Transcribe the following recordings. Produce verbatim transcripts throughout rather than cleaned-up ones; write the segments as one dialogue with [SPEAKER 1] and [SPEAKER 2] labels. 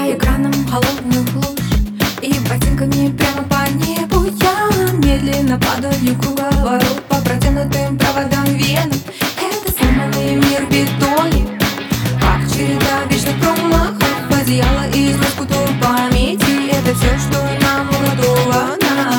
[SPEAKER 1] По экранам холодных луж и ботинками прямо по небу я медленно падаю круговорот по протянутым проводам вен. Это сломанный мир в бетоне, как череда вечных промахов. Одеяло из лоскутов памяти — это все, что нам уготовано.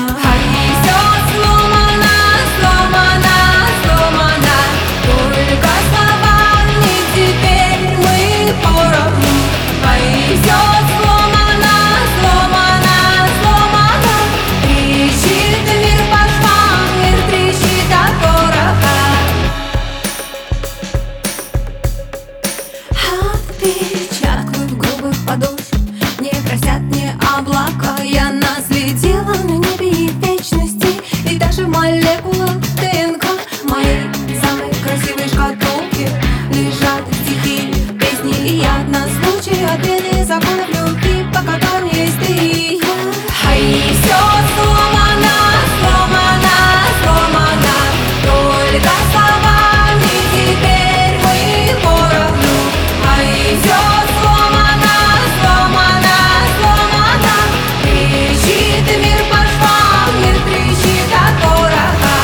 [SPEAKER 1] Отпечатков грубых подошв не красят мне облака. Я наследила на небе и вечности, и даже в молекулах ДНК моей самой красивой шкатулки лежат стихи, песни и яд на случай отмены законов любви, по которым есть ты и я. А и все сломано, сломано, сломано, только словами теперь мы поровну. А и все сломано, сломано, сломано, трещит мир по швам, мир трещит от пороха.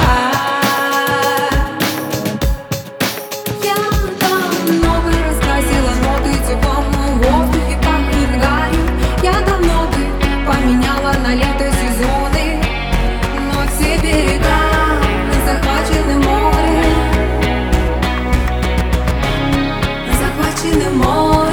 [SPEAKER 1] Я давно бы раскрасила ноты теплом, в воздухе пахнет гарью. Я давно бы поменяла на лето сезоны, но все берега захвачены морем, захвачены морем.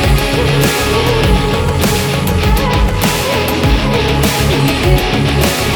[SPEAKER 2] Yeah.